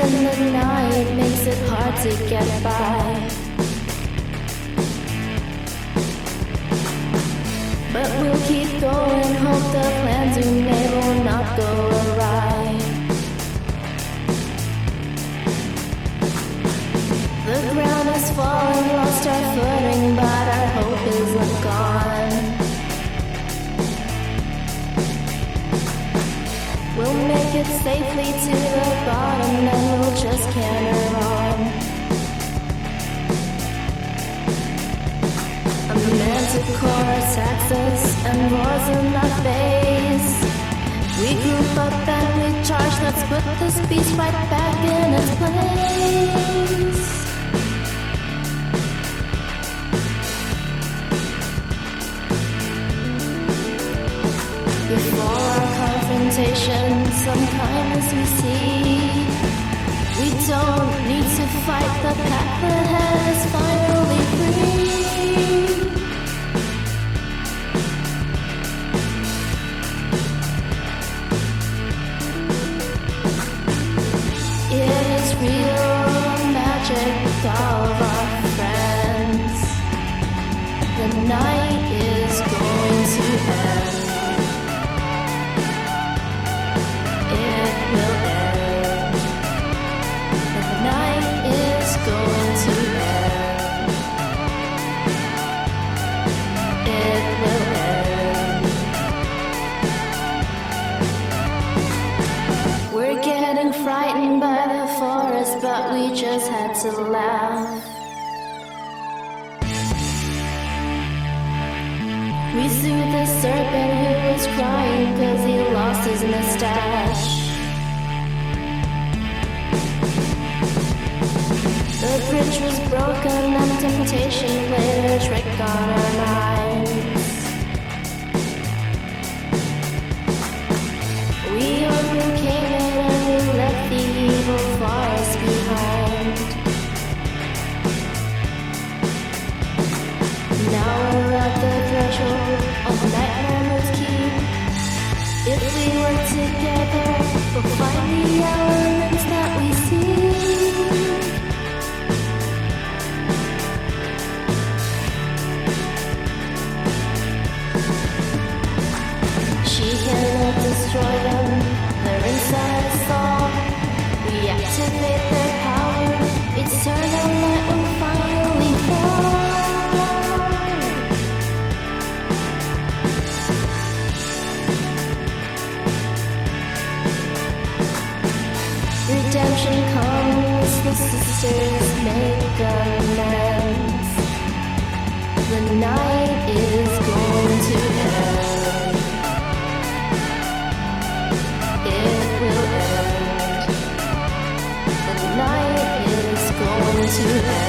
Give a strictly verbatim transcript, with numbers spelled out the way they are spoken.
in the night makes it hard to get by. But we'll keep going, hope the plans we made will not go awry. The ground is falling, lost our footing, but our hope isn't gone. We'll make it safely to the bottom, then we'll just canter on. A manticore attacks us and roars in our face. We group up and we charge, let's put this beast right back in its place. Before our confrontation, some kindness we see. We don't need to fight, the path ahead is finally free. It is real magic of our friends. The night is going to end. Frightened by the forest, but we just had to laugh. We soothed the serpent who was crying cause he lost his mustache. The bridge was broken and temptation played a trick on our minds. We overcame it and we left the evil forest behind. Now we're at the threshold of Nightmare Moon's Keep. If we work together, we'll find the elements that we see. She cannot destroy them, they're inside us all. We activate their power, eternal light will finally fall. Redemption comes, the sisters make amends. The night is going to end. It will end. The night is going to end.